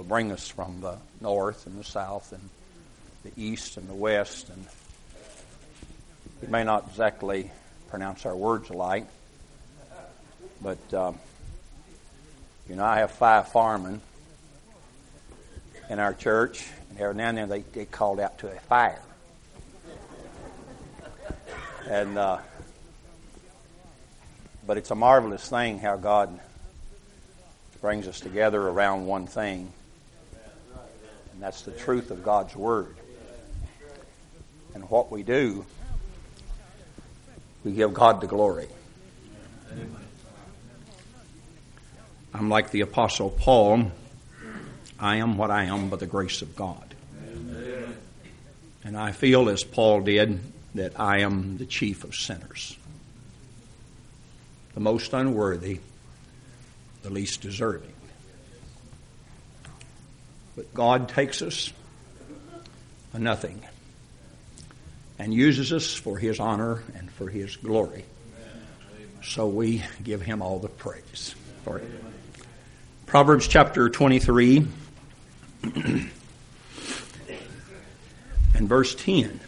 bring us from the north and the south and the east and the west. And we may not exactly pronounce our words alike, but I have 5 firemen in our church, and every now and then they get called out to a fire. And but it's a marvelous thing how God brings us together around one thing, and that's the truth of God's Word. And what we do, we give God the glory. I'm like the Apostle Paul. I am what I am by the grace of God. Amen. And I feel, as Paul did, that I am the chief of sinners, the most unworthy, the least deserving. But God takes us a nothing and uses us for His honor and for His glory. So we give Him all the praise for it. Proverbs chapter 23 and verse 10.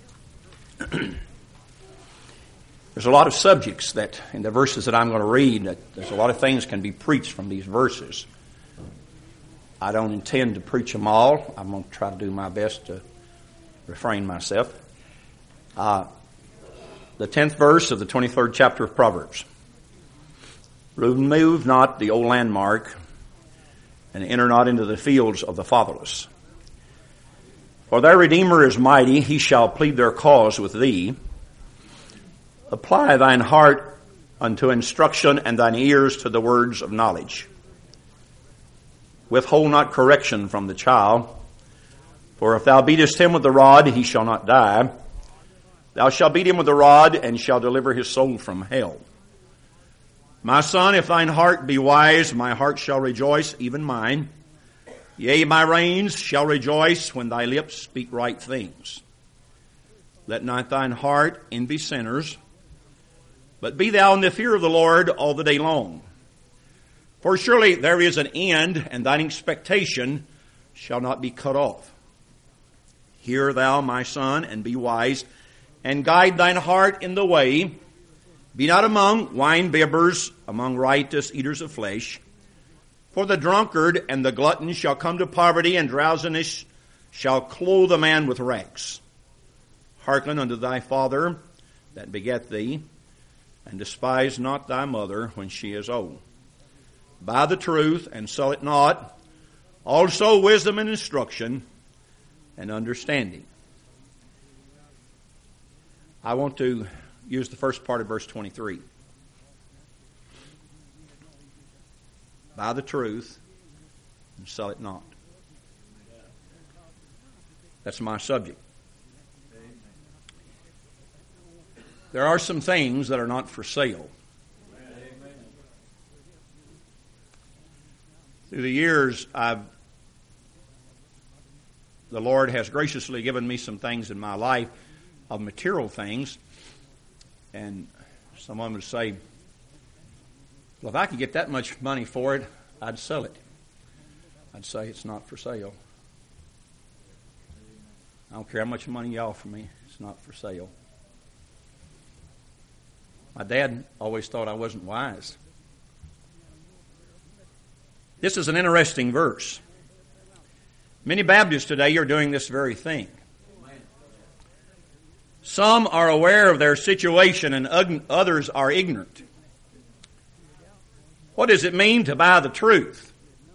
There's a lot of subjects that in the verses that I'm going to read, that there's a lot of things can be preached from these verses. I don't intend to preach them all. I'm going to try to do my best to refrain myself. The 10th verse of the 23rd chapter of Proverbs. Remove not the old landmark, and enter not into the fields of the fatherless. For thy Redeemer is mighty, he shall plead their cause with thee. Apply thine heart unto instruction, and thine ears to the words of knowledge. Withhold not correction from the child, for if thou beatest him with the rod, he shall not die. Thou shalt beat him with the rod, and shall deliver his soul from hell. My son, if thine heart be wise, my heart shall rejoice, even mine. Yea, my reins shall rejoice when thy lips speak right things. Let not thine heart envy sinners, but be thou in the fear of the Lord all the day long. For surely there is an end, and thine expectation shall not be cut off. Hear thou, my son, and be wise, and guide thine heart in the way. Be not among wine-bibbers, among riotous eaters of flesh. For the drunkard and the glutton shall come to poverty, and drowsiness shall clothe a man with rags. Hearken unto thy father that begat thee, and despise not thy mother when she is old. Buy the truth, and sell it not. Also wisdom and instruction and understanding. I want to use the first part of verse 23. Buy the truth and sell it not. That's my subject. There are some things that are not for sale. Through the years, the Lord has graciously given me some things in my life of material things. And someone would say, well, if I could get that much money for it, I'd sell it. I'd say it's not for sale. I don't care how much money you offer me, it's not for sale. My dad always thought I wasn't wise. This is an interesting verse. Many Baptists today are doing this very thing. Some are aware of their situation and others are ignorant. What does it mean to buy the truth?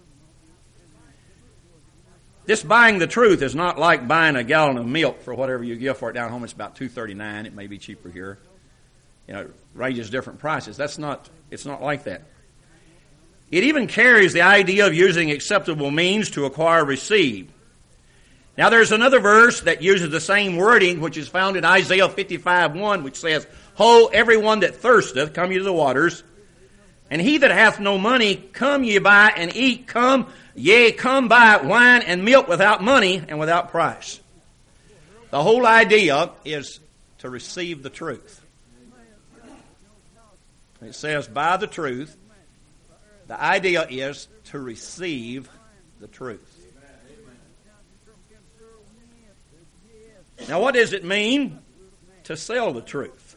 This buying the truth is not like buying a gallon of milk for whatever you give for it down home. It's about $2.39. It may be cheaper here. It ranges different prices. It's not like that. It even carries the idea of using acceptable means to acquire or receive. Now there's another verse that uses the same wording, which is found in Isaiah 55:1, which says, Ho, everyone that thirsteth, come ye to the waters, and he that hath no money, come ye buy and eat. Come, yea, come buy wine and milk without money and without price. The whole idea is to receive the truth. It says, buy the truth. The idea is to receive the truth. Now, what does it mean to sell the truth?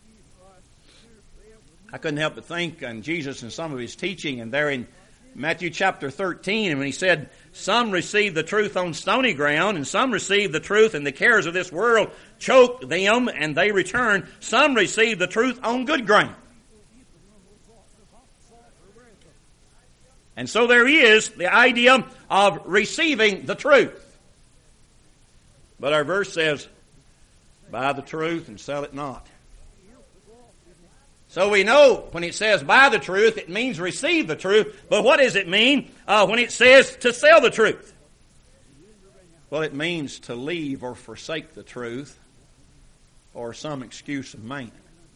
I couldn't help but think on Jesus and some of his teaching, and there in Matthew chapter 13, and when he said, some receive the truth on stony ground, and some receive the truth, and the cares of this world choke them, and they return. Some receive the truth on good ground. And so there is the idea of receiving the truth. But our verse says, buy the truth and sell it not. So we know when it says buy the truth, it means receive the truth. But what does it mean when it says to sell the truth? Well, it means to leave or forsake the truth or some excuse of man.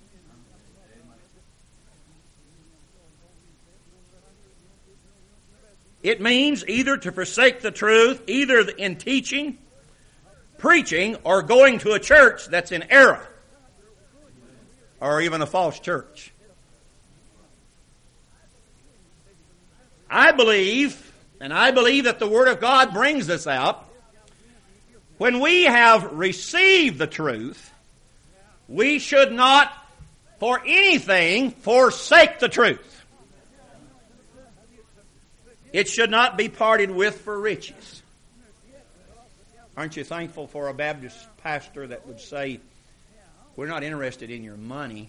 It means either to forsake the truth, either in teaching, preaching, or going to a church that's in error, or even a false church. I believe that the Word of God brings this out. When we have received the truth, we should not, for anything, forsake the truth. It should not be parted with for riches. Aren't you thankful for a Baptist pastor that would say, we're not interested in your money.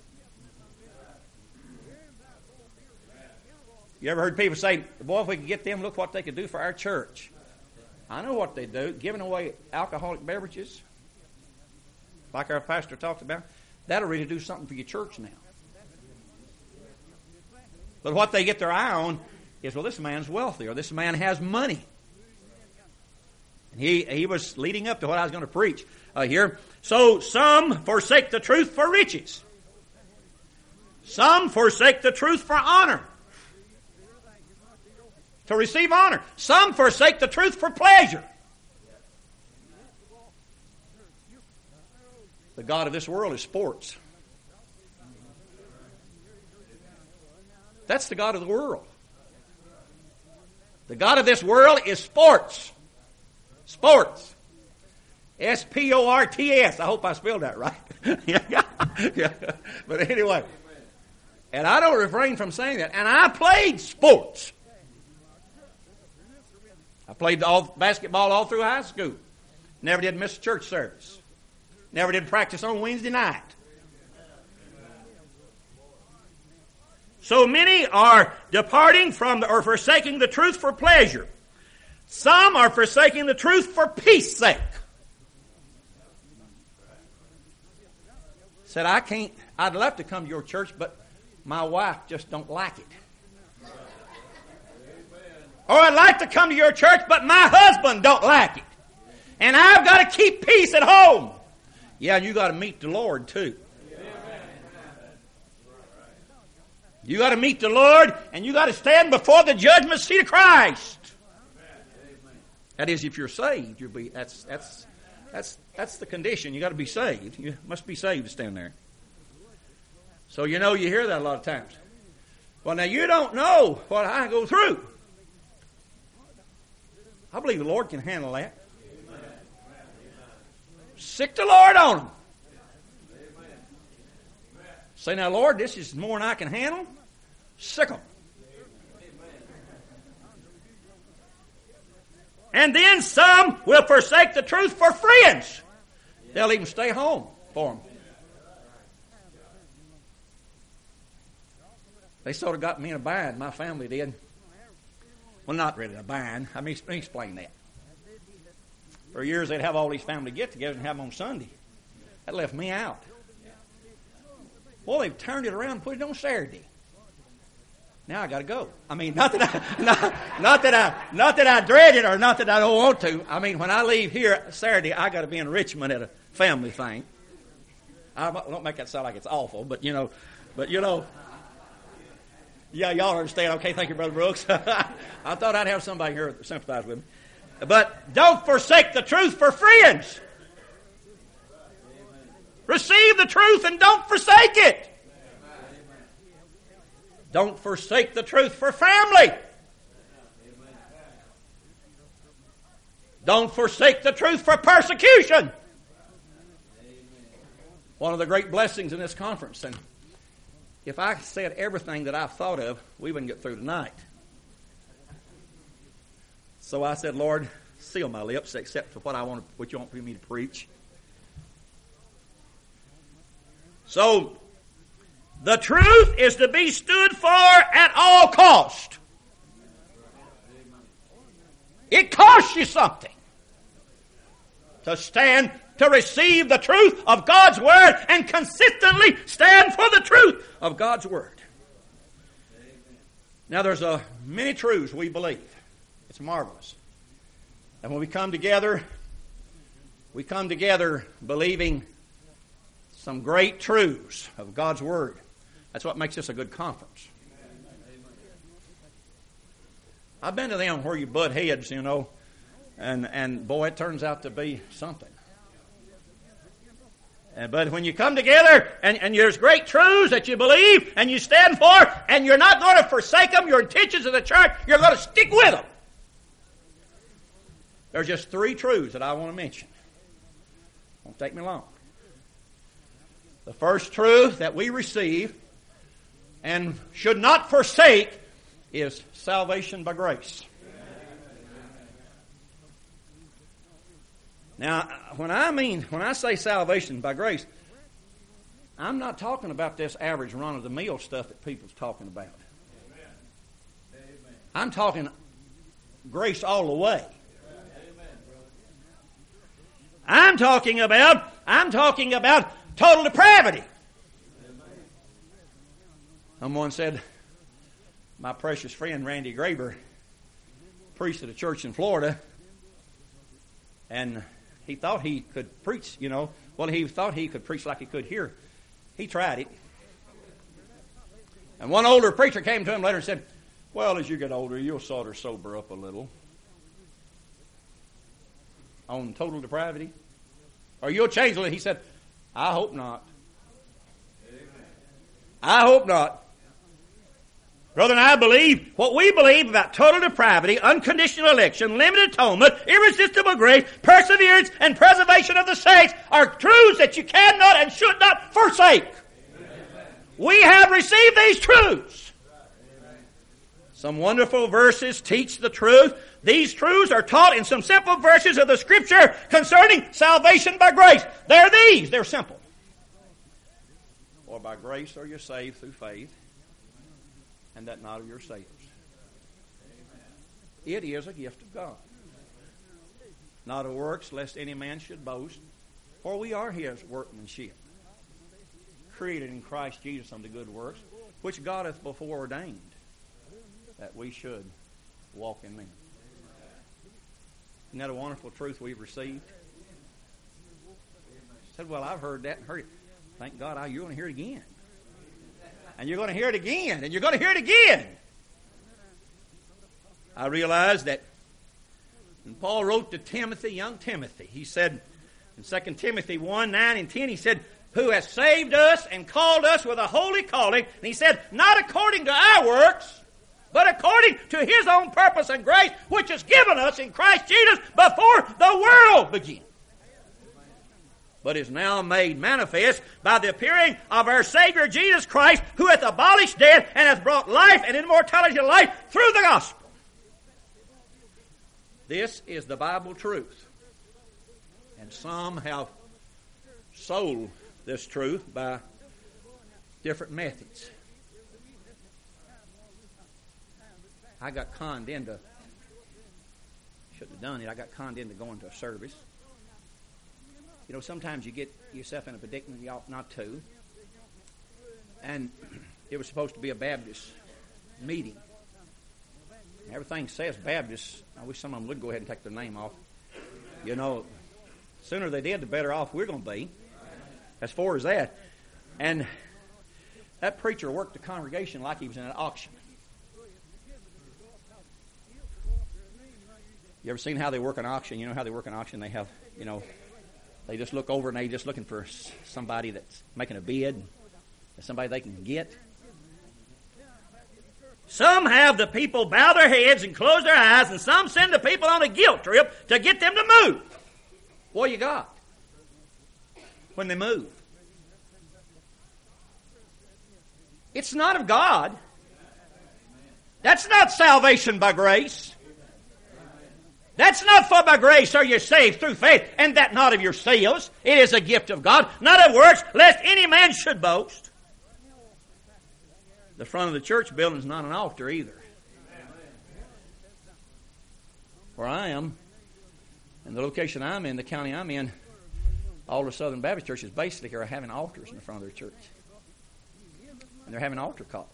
You ever heard people say, boy, if we could get them, look what they could do for our church. I know what they do, giving away alcoholic beverages, like our pastor talked about. That'll really do something for your church now. But what they get their eye on is, well, this man's wealthy, or this man has money. And he was leading up to what I was going to preach here. So some forsake the truth for riches. Some forsake the truth for honor, to receive honor. Some forsake the truth for pleasure. The god of this world is sports. That's the god of the world. The god of this world is sports. Sports. S-P-O-R-T-S. I hope I spelled that right. Yeah. But anyway. And I don't refrain from saying that. And I played sports. I played basketball all through high school. Never did miss a church service. Never did practice on Wednesday night. So many are departing from or forsaking the truth for pleasure. Some are forsaking the truth for peace sake. Said, I'd love to come to your church, but my wife just don't like it. Or I'd like to come to your church, but my husband don't like it. And I've got to keep peace at home. Yeah, and you got to meet the Lord too. You got to meet the Lord, and you got to stand before the judgment seat of Christ. That is, if you're saved, you'll be. That's the condition. You got to be saved. You must be saved to stand there. So you hear that a lot of times. Well, now you don't know what I go through. I believe the Lord can handle that. Sick the Lord on them. Say, now, Lord, this is more than I can handle. Sick them. And then some will forsake the truth for friends. They'll even stay home for them. They sort of got me in a bind. My family did. Well, not really a bind. Let me explain that. For years, they'd have all these family get-togethers and have them on Sunday. That left me out. Well, they've turned it around and put it on Saturday. Now I got to go. I mean, not that I dread it or not that I don't want to. I mean, when I leave here Saturday, I got to be in Richmond at a family thing. I don't make that sound like it's awful, but yeah, y'all understand. Okay, thank you, Brother Brooks. I thought I'd have somebody here to sympathize with me. But don't forsake the truth for friends. Receive the truth and don't forsake it. Don't forsake the truth for family. Don't forsake the truth for persecution. One of the great blessings in this conference. And if I said everything that I've thought of, we wouldn't get through tonight. So I said, Lord, seal my lips except for what you want me to preach. So, the truth is to be stood for at all cost. It costs you something to stand, to receive the truth of God's Word and consistently stand for the truth of God's Word. Now, there's many truths we believe. It's marvelous. And when we come together believing some great truths of God's Word. That's what makes this a good conference. I've been to them where you butt heads, and boy, it turns out to be something. But when you come together and there's great truths that you believe and you stand for, and you're not going to forsake them, your intentions of the church, you're going to stick with them. There's just 3 truths that I want to mention. Won't take me long. The first truth that we receive and should not forsake is salvation by grace. Now, when I say salvation by grace, I'm not talking about this average run-of-the-mill stuff that people's talking about. I'm talking grace all the way. I'm talking about total depravity. Someone said, my precious friend Randy Graber preached at a church in Florida, and he thought he could preach, he thought he could preach like he could here. He tried it. And one older preacher came to him later and said, well, as you get older, you'll sort of sober up a little on total depravity. Or you'll change a little. He said, I hope not. I hope not. Brother, and I believe what we believe about total depravity, unconditional election, limited atonement, irresistible grace, perseverance, and preservation of the saints are truths that you cannot and should not forsake. Amen. We have received these truths. Some wonderful verses teach the truth. These truths are taught in some simple verses of the Scripture concerning salvation by grace. They're these. They're simple. For by grace are you saved through faith, and that not of yourselves. It is a gift of God. Not of works, lest any man should boast. For we are His workmanship, created in Christ Jesus unto good works, which God hath before ordained that we should walk in them. Isn't that a wonderful truth we've received? I said, well, I've heard that and heard it. Thank God you're going to hear it again. And you're going to hear it again. And you're going to hear it again. I realized that when Paul wrote to Timothy, young Timothy, he said in 2 Timothy 1, 9 and 10, he said, who has saved us and called us with a holy calling. And he said, not according to our works, but according to His own purpose and grace, which is given us in Christ Jesus before the world began. But is now made manifest by the appearing of our Savior Jesus Christ, who hath abolished death and hath brought life and immortality to life through the gospel. This is the Bible truth. And some have sold this truth by different methods. I got conned into, shouldn't have done it, I got conned into going to a service. Sometimes you get yourself in a predicament you ought not to. And it was supposed to be a Baptist meeting. Everything says Baptist. I wish some of them would go ahead and take their name off. Sooner they did, the better off we're going to be. As far as that. And that preacher worked the congregation like he was in an auction. You ever seen how they work an auction? You know how they work an auction? They have, they just look over and they're just looking for somebody that's making a bid, somebody they can get. Some have the people bow their heads and close their eyes, and some send the people on a guilt trip to get them to move. What you got when they move? It's not of God. That's not salvation by grace. That's not for by grace are you saved through faith, and that not of yourselves. It is a gift of God, not of works, lest any man should boast. The front of the church building is not an altar either. Where I am, and the location I'm in, the county I'm in, all the Southern Baptist churches basically are having altars in the front of their church. And they're having altar calls.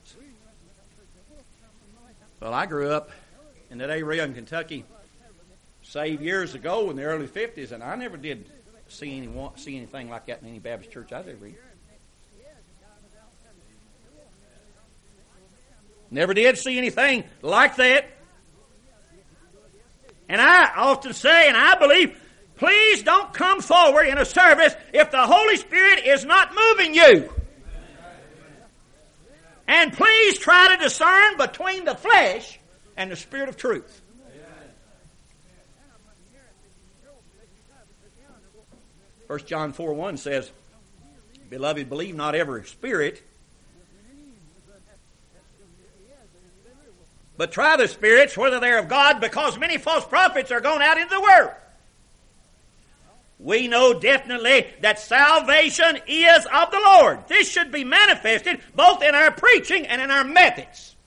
Well, I grew up in that area in Kentucky, saved years ago in the early 50s, and I never did see anything like that in any Baptist church I've ever been. Never did see anything like that. And I often say, and I believe, please don't come forward in a service if the Holy Spirit is not moving you. And please try to discern between the flesh and the Spirit of truth. 1 John 4:1 says, Beloved, believe not every spirit, but try the spirits whether they're of God, because many false prophets are gone out into the world. We know definitely that salvation is of the Lord. This should be manifested both in our preaching and in our methods.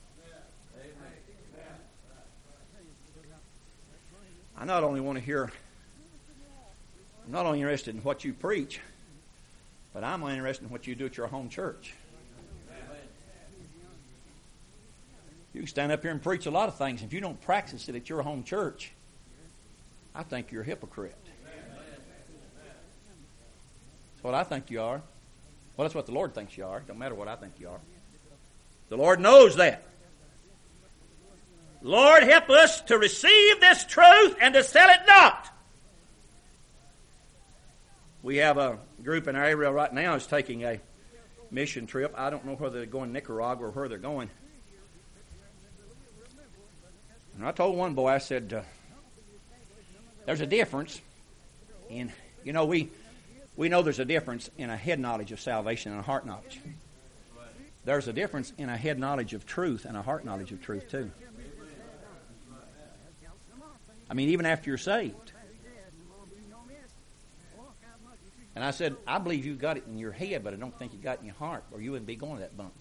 I not only want to hear, I'm not only interested in what you preach, but I'm interested in what you do at your home church. You can stand up here and preach a lot of things. If you don't practice it at your home church, I think you're a hypocrite. That's what I think you are. Well, that's what the Lord thinks you are. Don't matter what I think you are. The Lord knows that. Lord, help us to receive this truth and to sell it not. We have a group in our area right now is taking a mission trip. I don't know whether they're going to Nicaragua or where they're going. And I told one boy, I said, there's a difference in, we know there's a difference in a head knowledge of salvation and a heart knowledge. There's a difference in a head knowledge of truth and a heart knowledge of truth too. I mean, even after you're saved. And I said, I believe you've got it in your head, but I don't think you got it in your heart, or you wouldn't be going to that bunch.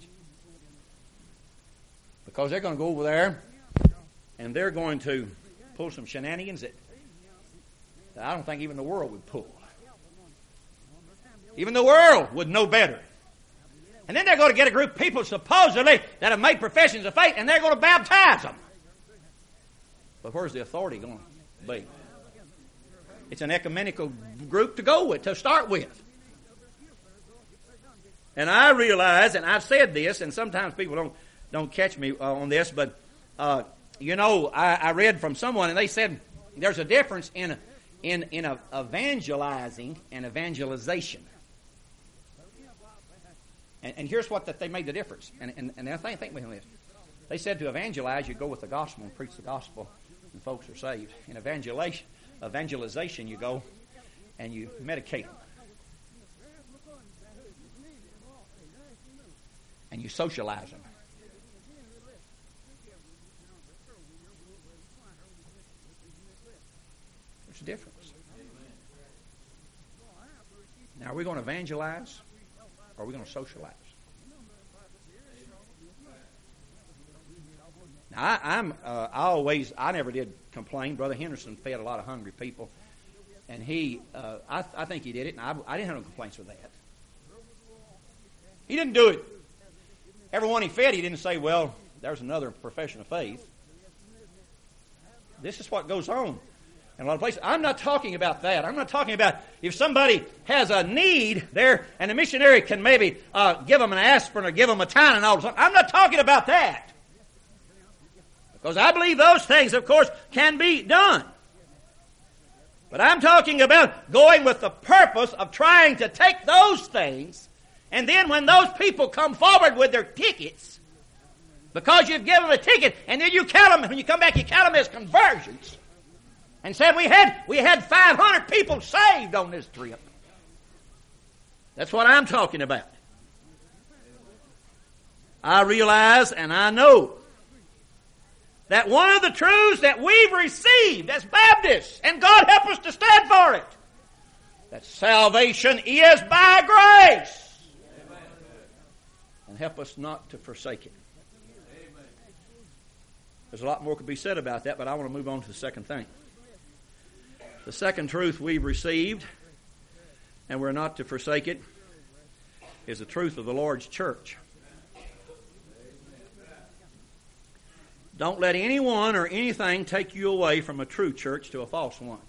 Because they're going to go over there, and they're going to pull some shenanigans that I don't think even the world would pull. Even the world would know better. And then they're going to get a group of people supposedly that have made professions of faith, and they're going to baptize them. But where's the authority going to be? It's an ecumenical group to go with, to start with. And I realize, and I've said this, and sometimes people don't catch me on this, but I read from someone, and they said there's a difference in evangelizing and evangelization. And here's what that they made the difference. And I think with this. They said to evangelize, you go with the gospel and preach the gospel, and folks are saved. In evangelization, you go and you medicate them. And you socialize them. There's a difference. Now, are we going to evangelize or are we going to socialize? Now, I never did complain. Brother Henderson fed a lot of hungry people, and I think he did it, and I didn't have no complaints with that. He didn't do it. Everyone he fed, he didn't say, well, there's another profession of faith. This is what goes on in a lot of places. I'm not talking about that. I'm not talking about if somebody has a need there and the missionary can maybe give them an aspirin or give them a Tylenol or something. I'm not talking about that. Because I believe those things, of course, can be done. But I'm talking about going with the purpose of trying to take those things, and then when those people come forward with their tickets, Because you've given them a ticket, and then you count them, when you come back, you count them as conversions. And said we had 500 people saved on this trip. That's what I'm talking about. I realize and I know that one of the truths that we've received as Baptists, and God help us to stand for it, that salvation is by grace. Amen. And help us not to forsake it. Amen. There's a lot more could be said about that, but I want to move on to the second thing. The second truth we've received, and we're not to forsake it, is the truth of the Lord's church. Don't let anyone or anything take you away from a true church to a false one.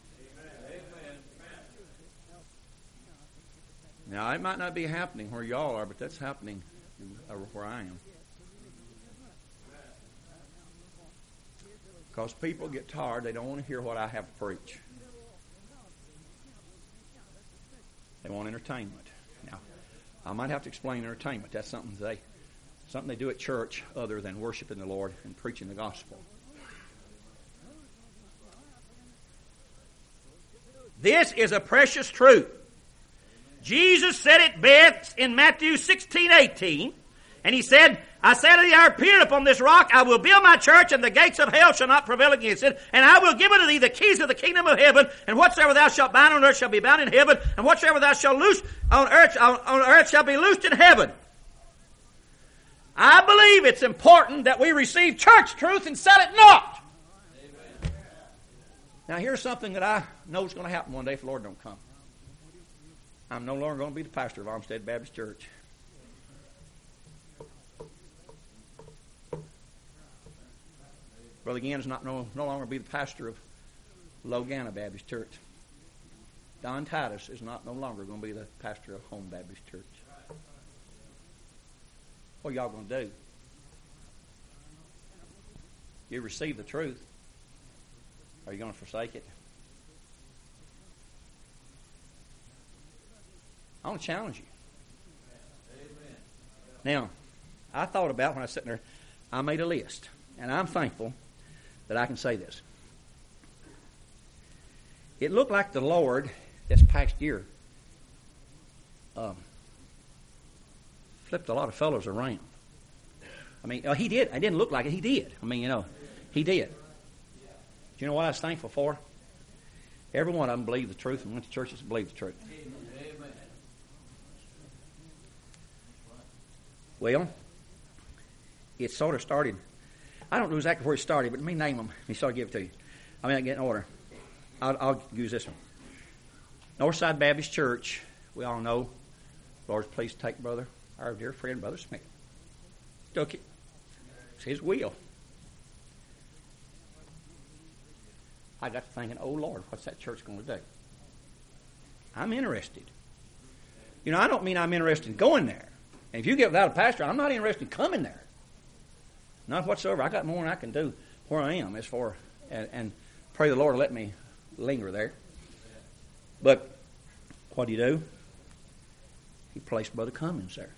Now, it might not be happening where y'all are, but that's happening where I am. Because people get tired, they don't want to hear what I have to preach. They want entertainment. Now, I might have to explain entertainment. That's something they do at church other than worshiping the Lord and preaching the gospel. This is a precious truth. Jesus said it best in Matthew 16:18, and he said, I said to thee, I appeared upon this rock, I will build my church, and the gates of hell shall not prevail against it, and I will give unto thee the keys of the kingdom of heaven, and whatsoever thou shalt bind on earth shall be bound in heaven, and whatsoever thou shalt loose on earth shall be loosed in heaven. I believe it's important that we receive church truth and sell it not. Amen. Now here's something that I know is going to happen one day if the Lord don't come. I'm no longer going to be the pastor of Armstead Baptist Church. Brother Ginn is no longer be the pastor of Logana Baptist Church. Don Titus is no longer going to be the pastor of Home Baptist Church. What are y'all going to do? You receive the truth. Are you going to forsake it? I want to challenge you. Now, I thought about when I was sitting there, I made a list. And I'm thankful that I can say this. It looked like the Lord this past year flipped a lot of fellows around. I mean, he did. It didn't look like it. He did. I mean, he did. Do you know what I was thankful for? Every one of them believed the truth and went to churches and believed the truth. Amen. Well, it sort of started. I don't know exactly where it started, but let me name them. Let me start give it to you. I mean, I get in order. I'll use this one. Northside Baptist Church, we all know. Lord, please take our dear friend, Brother Smith. Took it. It's his will. I got to thinking, oh Lord, what's that church going to do? I'm interested. I don't mean I'm interested in going there. And if you get without a pastor, I'm not interested in coming there. Not whatsoever. I got more than I can do where I am and pray the Lord will let me linger there. But what do you do? He placed Brother Cummins there.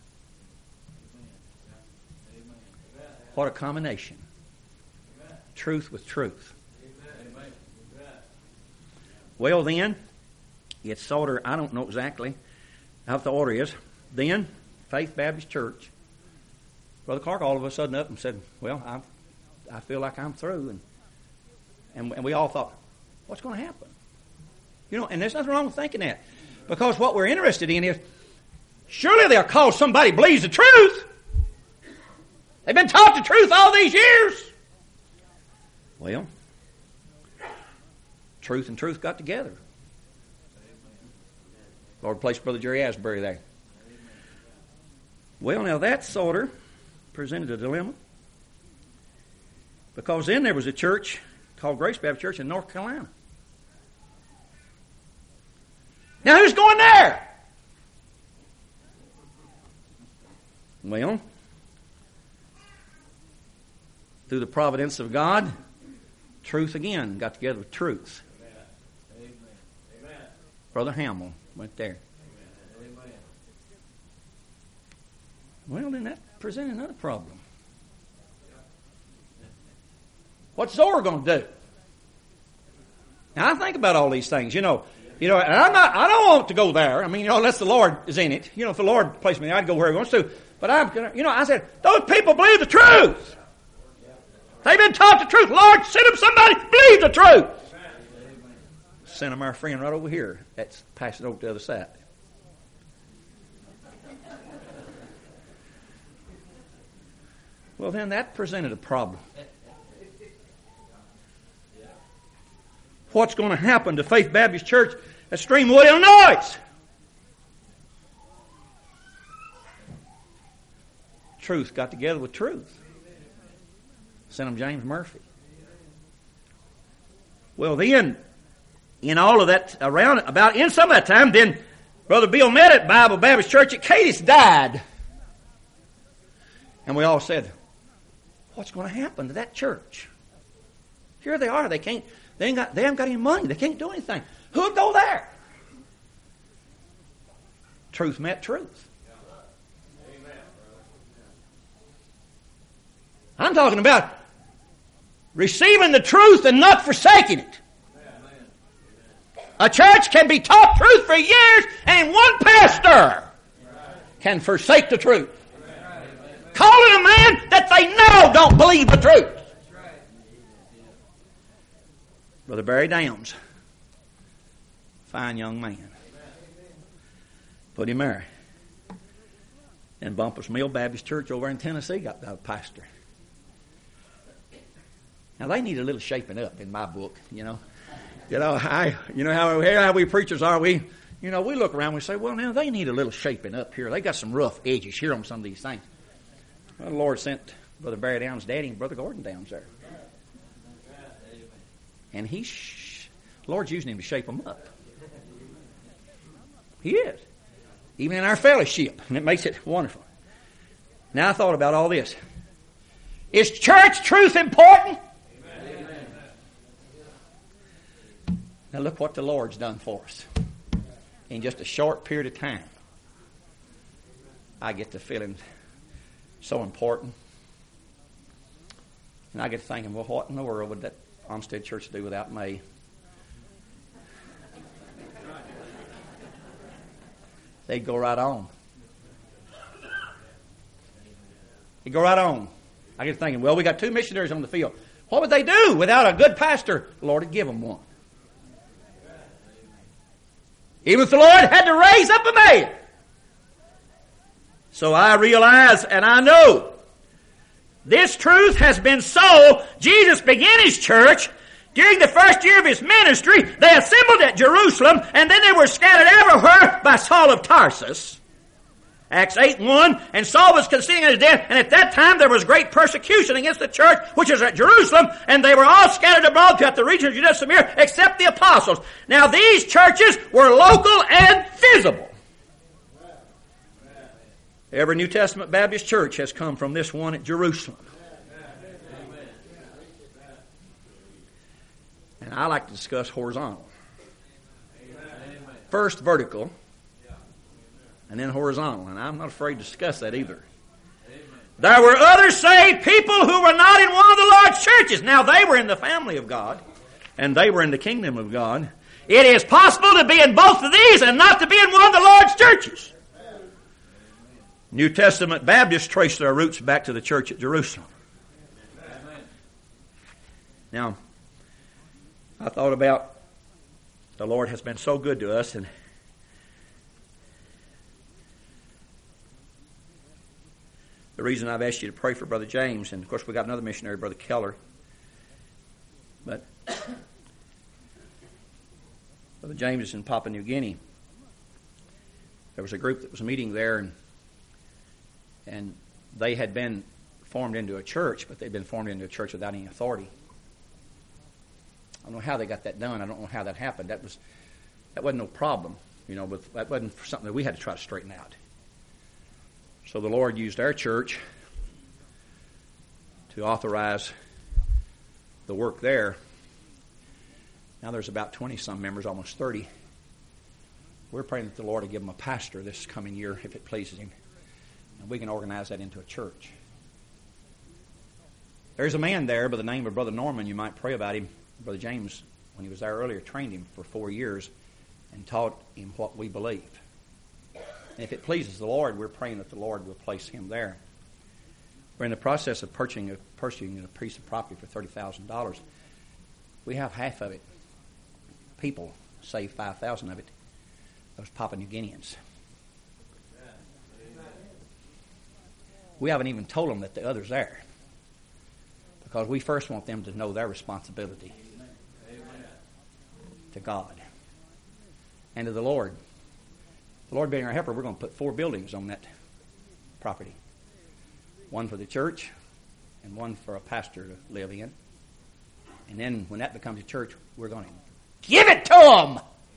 What a combination. Truth with truth. Well then, it's sort of, I don't know exactly how the order is. Then, Faith Baptist Church. Brother Clark all of a sudden up and said, well, I feel like I'm through. And we all thought, what's going to happen? And there's nothing wrong with thinking that. Because what we're interested in is, surely they'll call somebody believes the truth. They've been taught the truth all these years. Well, truth and truth got together. Lord placed Brother Jerry Asbury there. Well, now that sort of presented a dilemma. Because then there was a church called Grace Baptist Church in North Carolina. Now who's going there? Well, through the providence of God, truth again got together with truth. Amen. Amen. Brother Hamill went there. Amen. Well, then that presented another problem. What's Zoar going to do? Now I think about all these things, and I don't want to go there. I mean, unless the Lord is in it. If the Lord placed me there, I'd go where He wants to. But I said, those people believe the truth. They've been taught the truth. Lord, send them somebody to believe the truth. Send them our friend right over here. That's passing over to the other side. Well, then that presented a problem. What's going to happen to Faith Baptist Church at Streamwood, Illinois? Truth got together with truth. Sent them James Murphy. Well, then, in all of that in some of that time, then Brother Bill met at Bible Baptist Church at Cadiz died. And we all said, what's going to happen to that church? Here they are. They haven't got any money. They can't do anything. Who'd go there? Truth met truth. I'm talking about receiving the truth and not forsaking it. A church can be taught truth for years and one pastor can forsake the truth. Calling a man that they know don't believe the truth. Brother Barry Downs, fine young man. Put him there. And Bumpus Mill Baptist Church over in Tennessee got a pastor. Now they need a little shaping up in my book, how we preachers are. We look around and we say, well, now they need a little shaping up here. They got some rough edges here on some of these things. Well, the Lord sent Brother Barry Downs' daddy and Brother Gordon Downs there. And the Lord's using him to shape them up. He is. Even in our fellowship. And it makes it wonderful. Now I thought about all this. Is church truth important? Amen. Now look what the Lord's done for us. In just a short period of time. I get to feeling so important. And I get to thinking, well, what in the world would that Olmsted Church do without me? They'd go right on. They'd go right on. I get thinking, well, we got 2 missionaries on the field. What would they do without a good pastor? The Lord would give them one. Even if the Lord had to raise up a man. So I realize and I know this truth has been so. Jesus began His church. During the first year of His ministry, they assembled at Jerusalem, and then they were scattered everywhere by Saul of Tarsus. Acts 8:1, and Saul was concealing his death, and at that time there was great persecution against the church, which is at Jerusalem, and they were all scattered abroad throughout the region of Judea and Samaria, except the apostles. Now these churches were local and visible. Every New Testament Baptist church has come from this one at Jerusalem. And I like to discuss horizontal. First vertical, and then horizontal. And I'm not afraid to discuss that either. There were other saved people who were not in one of the Lord's churches. Now they were in the family of God, and they were in the kingdom of God. It is possible to be in both of these and not to be in one of the Lord's churches. New Testament Baptists trace their roots back to the church at Jerusalem. Now, I thought about the Lord has been so good to us, and the reason I've asked you to pray for Brother James, and of course we got another missionary, Brother Keller, but Brother James is in Papua New Guinea. There was a group that was meeting there, and they had been formed into a church, but they'd been formed into a church without any authority. I don't know how they got that done. I don't know how that happened. That wasn't no problem, but that wasn't something that we had to try to straighten out. So the Lord used our church to authorize the work there. Now there's about 20-some members, almost 30. We're praying that the Lord will give them a pastor this coming year, if it pleases Him. And we can organize that into a church. There's a man there by the name of Brother Norman. You might pray about him. Brother James, when he was there earlier, trained him for 4 years and taught him what we believe. And if it pleases the Lord, we're praying that the Lord will place him there. We're in the process of purchasing a piece of property for $30,000. We have half of it. People save 5,000 of it. Those Papua New Guineans. We haven't even told them that the other's there, because we first want them to know their responsibility to God and to the Lord. The Lord being our helper, we're going to put 4 buildings on that property. One for the church and one for a pastor to live in. And then when that becomes a church, we're going to give it to them.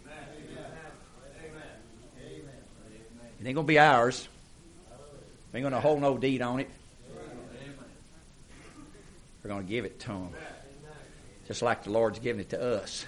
It ain't going to be ours. We ain't going to hold no deed on it. We're going to give it to them. Just like the Lord's giving it to us.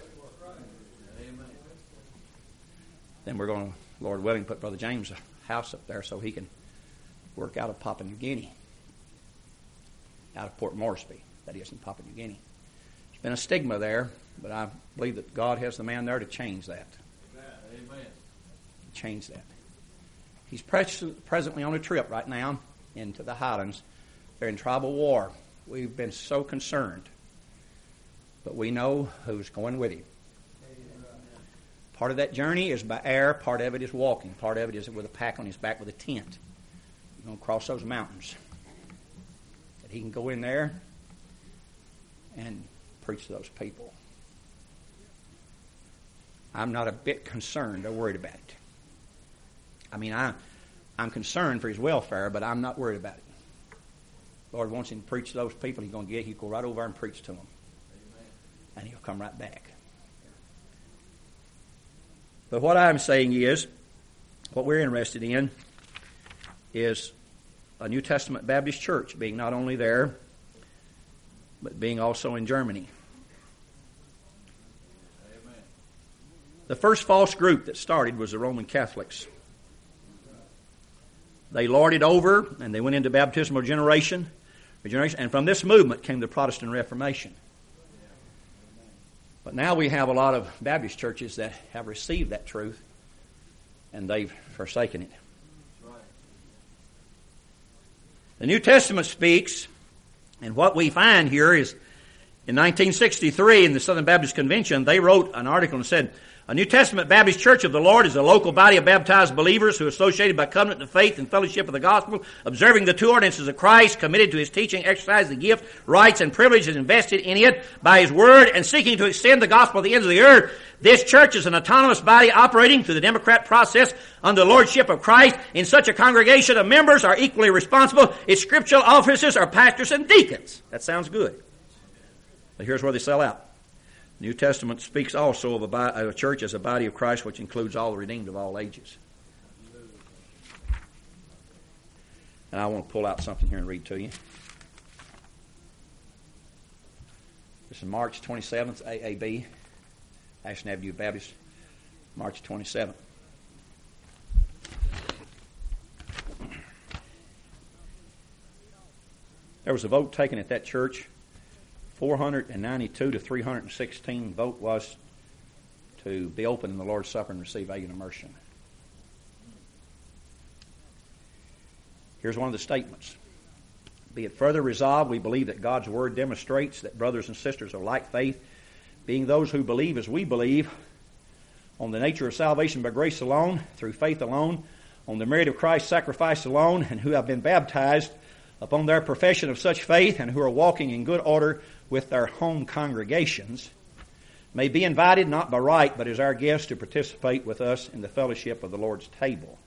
Then we're going to, Lord willing, put Brother James' house up there so he can work out of Papua New Guinea. Out of Port Moresby, that is, in Papua New Guinea. There's been a stigma there, but I believe that God has the man there to change that. Amen. Change that. He's presently on a trip right now into the Highlands. They're in tribal war. We've been so concerned. But we know who's going with him. Part of that journey is by air. Part of it is walking. Part of it is with a pack on his back with a tent. He's going to cross those mountains. That he can go in there and preach to those people. I'm not a bit concerned or worried about it. I mean, I'm concerned for his welfare, but I'm not worried about it. The Lord wants him to preach to those people. He'll go right over and preach to them. Amen. And he'll come right back. But what I'm saying is, what we're interested in is a New Testament Baptist church being not only there, but being also in Germany. Amen. The first false group that started was the Roman Catholics. They lorded over, and they went into baptismal regeneration, and from this movement came the Protestant Reformation. But now we have a lot of Baptist churches that have received that truth, and they've forsaken it. The New Testament speaks, and what we find here is, in 1963, in the Southern Baptist Convention, they wrote an article and said, a New Testament Baptist Church of the Lord is a local body of baptized believers who are associated by covenant of faith and fellowship of the gospel, observing the 2 ordinances of Christ, committed to his teaching, exercise the gift, rights, and privileges invested in it by his word, and seeking to extend the gospel to the ends of the earth. This church is an autonomous body operating through the democratic process under the lordship of Christ. In such a congregation of members are equally responsible. Its scriptural officers are pastors and deacons. That sounds good. But here's where they sell out. The New Testament speaks also of a church as a body of Christ, which includes all the redeemed of all ages. And I want to pull out something here and read to you. This is March 27th, AAB, Ashland Avenue Baptist, March 27th. There was a vote taken at that church. 492 to 316 vote was to be open in the Lord's Supper and receive alien immersion. Here's one of the statements. Be it further resolved, we believe that God's Word demonstrates that brothers and sisters of like faith, being those who believe as we believe, on the nature of salvation by grace alone, through faith alone, on the merit of Christ's sacrifice alone, and who have been baptized upon their profession of such faith, and who are walking in good order with their home congregations, may be invited not by right, but as our guests to participate with us in the fellowship of the Lord's table.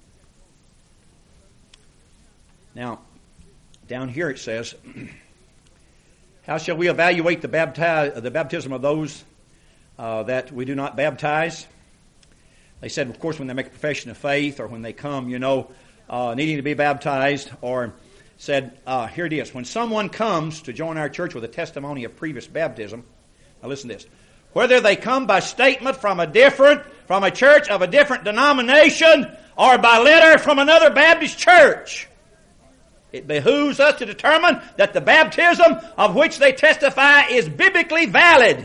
Now, down here it says, how shall we evaluate the baptism of those that we do not baptize? They said, of course, when they make a profession of faith, or when they come, needing to be baptized, or said, here it is. When someone comes to join our church with a testimony of previous baptism, now listen to this. Whether they come by statement from a church of a different denomination, or by letter from another Baptist church. It behooves us to determine that the baptism of which they testify is biblically valid.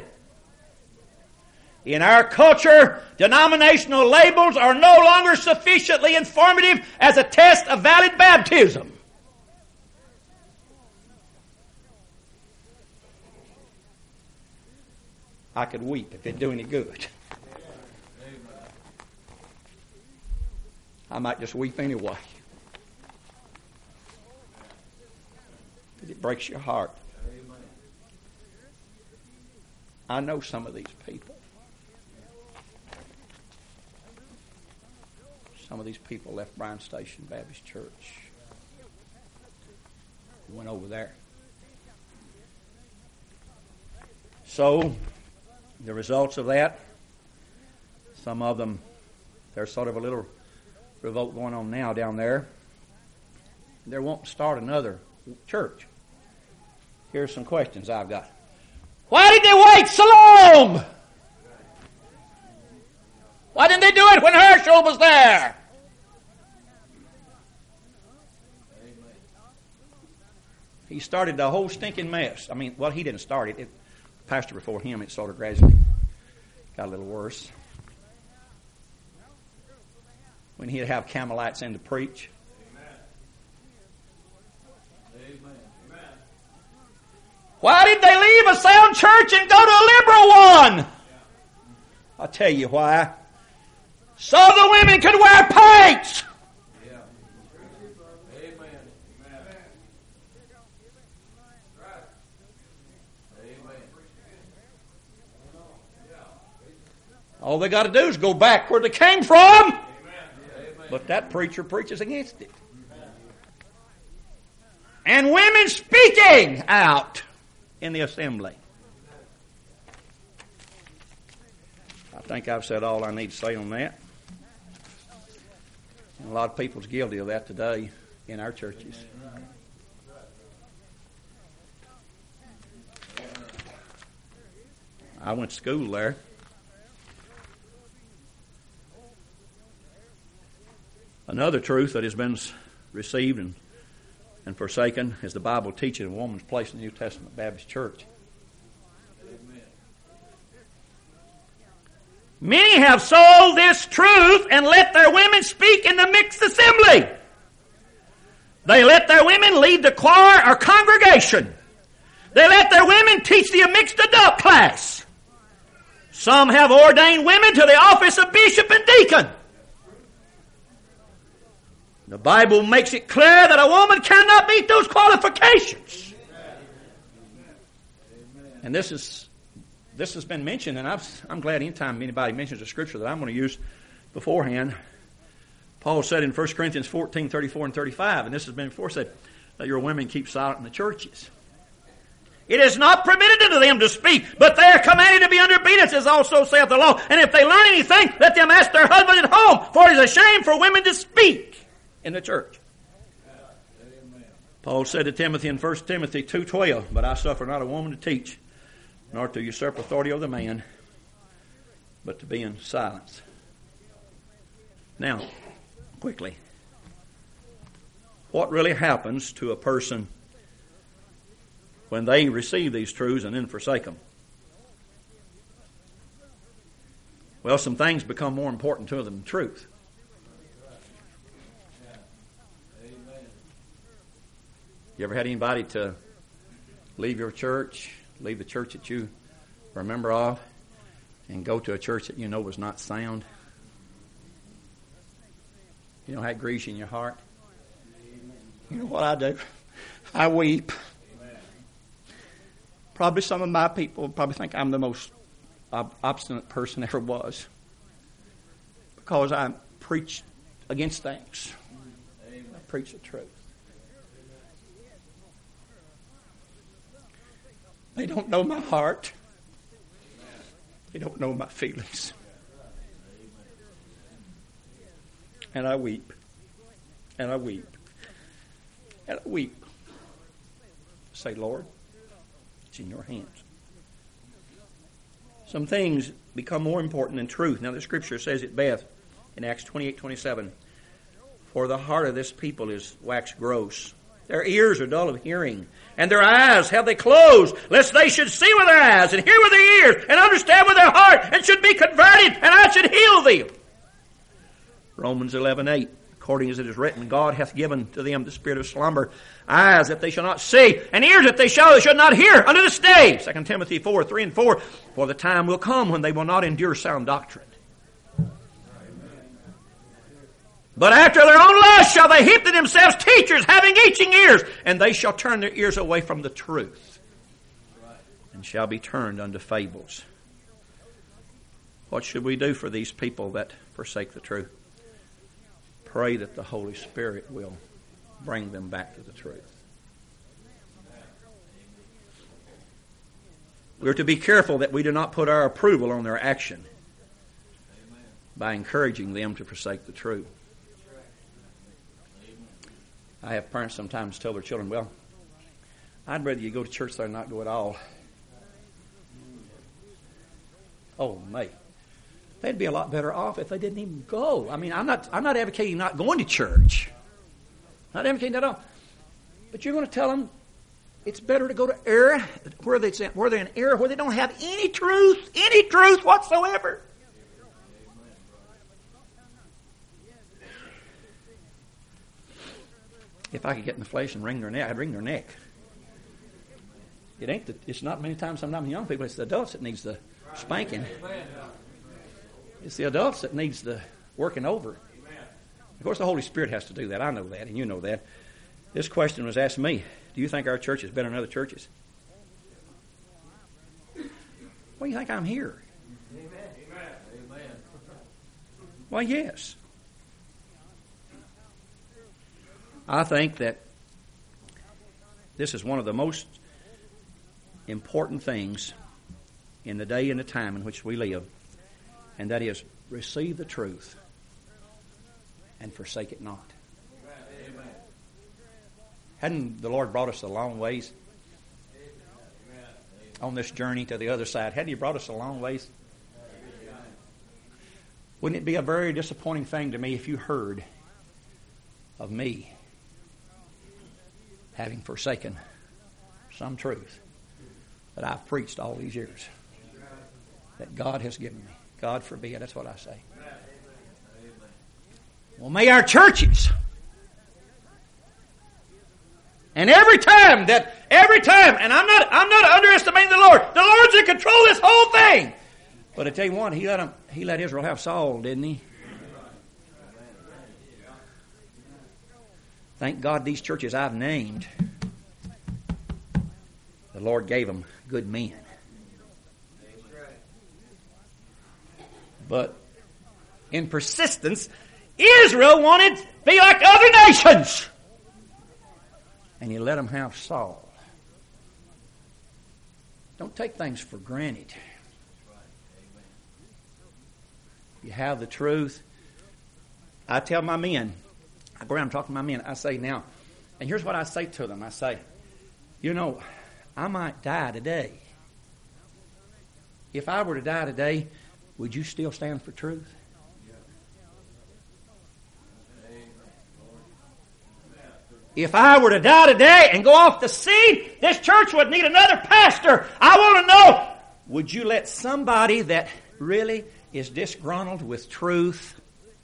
In our culture, denominational labels are no longer sufficiently informative as a test of valid baptism. I could weep if it'd do any good. I might just weep anyway. Because it breaks your heart. I know some of these people. Some of these people left Bryan Station Baptist Church. Went over there. So, the results of that, some of them, there's sort of a little revolt going on now down there. They won't start another church. Here's some questions I've got. Why did they wait so long? Why didn't they do it when Herschel was there? He started the whole stinking mess. I mean, well, he didn't start it. The pastor before him, it sort of gradually got a little worse. When he'd have Carmelites in to preach. Why did they leave a sound church and go to a liberal one? I'll tell you why. So the women could wear paints. All they got to do is go back where they came from. But that preacher preaches against it. And women speaking out in the assembly. I think I've said all I need to say on that. And a lot of people's guilty of that today in our churches. I went to school there. Another truth that has been received and forsaken is the Bible teaching a woman's place in the New Testament Baptist Church. Amen. Many have sold this truth and let their women speak in the mixed assembly. They let their women lead the choir or congregation. They let their women teach the mixed adult class. Some have ordained women to the office of bishop and deacon. The Bible makes it clear that a woman cannot meet those qualifications. And this has been mentioned, and I'm glad anytime anybody mentions a scripture that I'm going to use beforehand. Paul said in 1 Corinthians 14, 34 and 35, and this has been before said, that your women keep silent in the churches. It is not permitted unto them to speak, but they are commanded to be under obedience, as also saith the law. And if they learn anything, let them ask their husband at home, for it is a shame for women to speak in the church. Amen. Paul said to Timothy in 1 Timothy 2:12, but I suffer not a woman to teach, nor to usurp authority over the man, but to be in silence. Now, quickly, what really happens to a person when they receive these truths and then forsake them? Well, some things become more important to them than truth. You ever had anybody to leave your church, leave the church that you were a member of, and go to a church that you know was not sound? You know how it grieves you in your heart? You know what I do? I weep. Probably some of my people probably think I'm the most obstinate person there was, because I preach against things. I preach the truth. They don't know my heart. They don't know my feelings. And I weep. And I weep. And I weep. Say, Lord, it's in your hands. Some things become more important than truth. Now the scripture says it best in Acts 28:27. For the heart of this people is waxed gross. Their ears are dull of hearing, and their eyes have they closed, lest they should see with their eyes, and hear with their ears, and understand with their heart, and should be converted, and I should heal them. Romans 11:8. According as it is written, God hath given to them the spirit of slumber, eyes that they shall not see, and ears that they should not hear unto this day. 2 Timothy 4:3-4. For the time will come when they will not endure sound doctrine. But after their own lust shall they heap to themselves teachers having itching ears, and they shall turn their ears away from the truth, and shall be turned unto fables. What should we do for these people that forsake the truth? Pray that the Holy Spirit will bring them back to the truth. We're to be careful that we do not put our approval on their action by encouraging them to forsake the truth. I have parents sometimes tell their children, well, I'd rather you go to church than not go at all. Oh, mate. They'd be a lot better off if they didn't even go. I mean, I'm not advocating not going to church. Not advocating that at all. But you're going to tell them it's better to go to error, where they're in error, where they don't have any truth whatsoever. If I could get in the flesh and wring their neck, I'd wring their neck. It's not many times, sometimes young people, it's the adults that needs the spanking. It's the adults that needs the working over. Of course, the Holy Spirit has to do that. I know that, and you know that. This question was asked me. Do you think our church is better than other churches? Why do you think I'm here? Amen. Why, yes. I think that this is one of the most important things in the day and the time in which we live, and that is receive the truth and forsake it not. Amen. Hadn't the Lord brought us a long ways on this journey to the other side? Hadn't He brought us a long ways? Wouldn't it be a very disappointing thing to me if you heard of me having forsaken some truth that I've preached all these years, that God has given me? God forbid, that's what I say. Well, may our churches, and every time, and I'm not underestimating the Lord. The Lord's in control of this whole thing. But I tell you what, He let Israel have Saul, didn't He? Thank God these churches I've named, the Lord gave them good men. But in persistence, Israel wanted to be like other nations. And He let them have Saul. Don't take things for granted. You have the truth. I tell my men, I go around and talk to my men, I say now, and here's what I say to them. I say, you know, I might die today. If I were to die today, would you still stand for truth? If I were to die today and go off the scene, this church would need another pastor. I want to know, would you let somebody that really is disgruntled with truth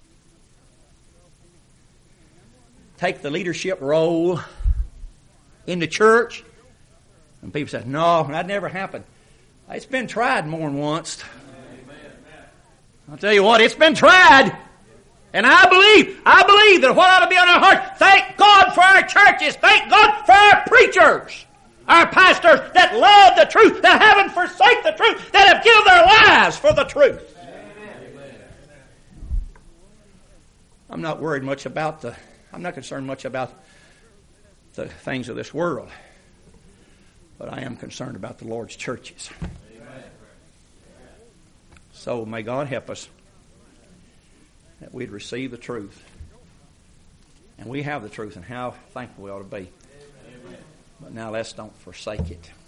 take the leadership role in the church? And people say, no, that never happened. It's been tried more than once. I'll tell you what, it's been tried. And I believe that what ought to be on our heart, thank God for our churches, thank God for our preachers, our pastors that love the truth, that haven't forsaken the truth, that have given their lives for the truth. Amen. I'm not concerned much about the things of this world, but I am concerned about the Lord's churches. Amen. So may God help us that we'd receive the truth. And we have the truth, and how thankful we ought to be. Amen. But now let's don't forsake it.